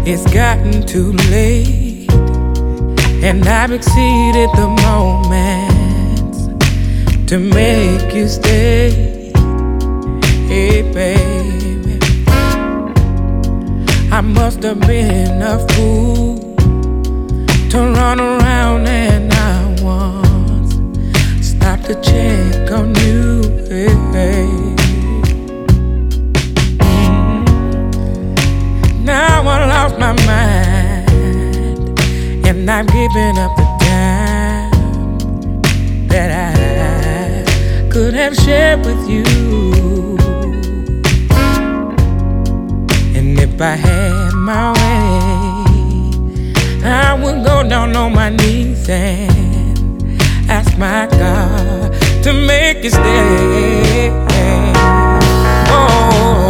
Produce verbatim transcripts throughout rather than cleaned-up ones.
It's gotten too late, and I've exceeded the moments to make you stay. Hey, baby, I must have been a fool to run around and I once stop to check on you. Hey, hey. Now I lost my mind, and I've given up the time that I could have shared with you. And if I had my way, I would go down on my knees and ask my God to make it stay. Oh,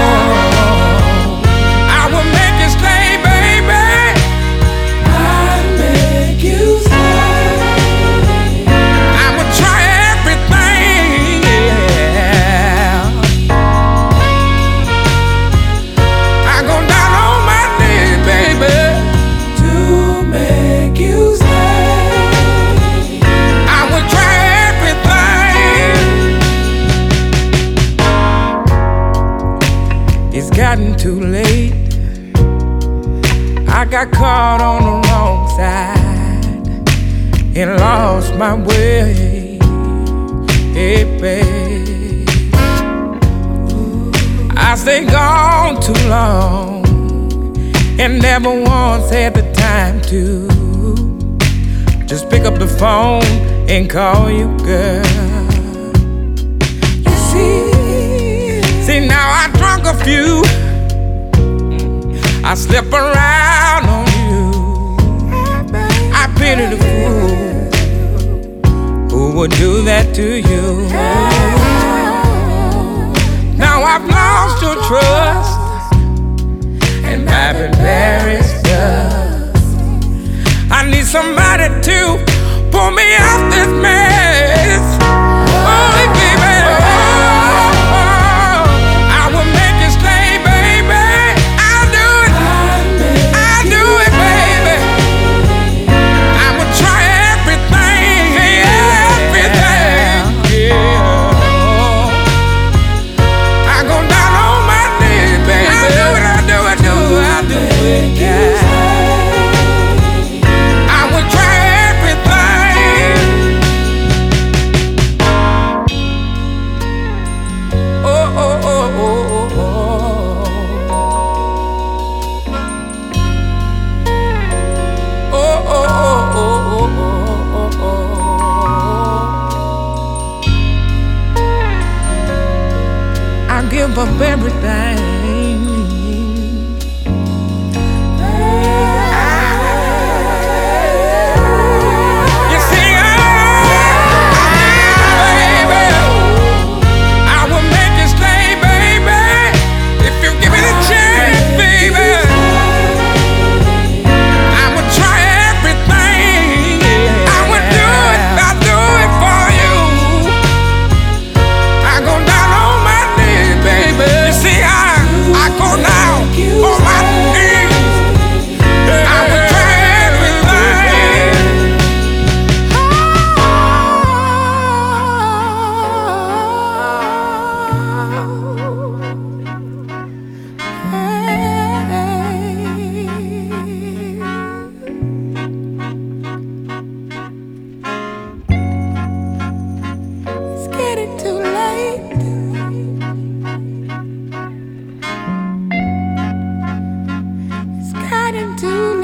gotten too late. I got caught on the wrong side and lost my way. Hey, babe, I stayed gone too long and never once had the time to just pick up the phone and call you, girl. You see, see now I drunk a few, I slip around on you. I pity the fool who would do that to you. Now I've lost your trust, and I've embarrassed us. I need somebody to pull me out this mess. Oh, baby. Give up everything. You see, I, baby, I will make you stay, baby, if you give me the chance, baby. I would try everything. I would do it, I'll do it for you. I go down on my knees, baby. You see, I, I go down on my knees. I would try everything. It's getting too late. It's gotten too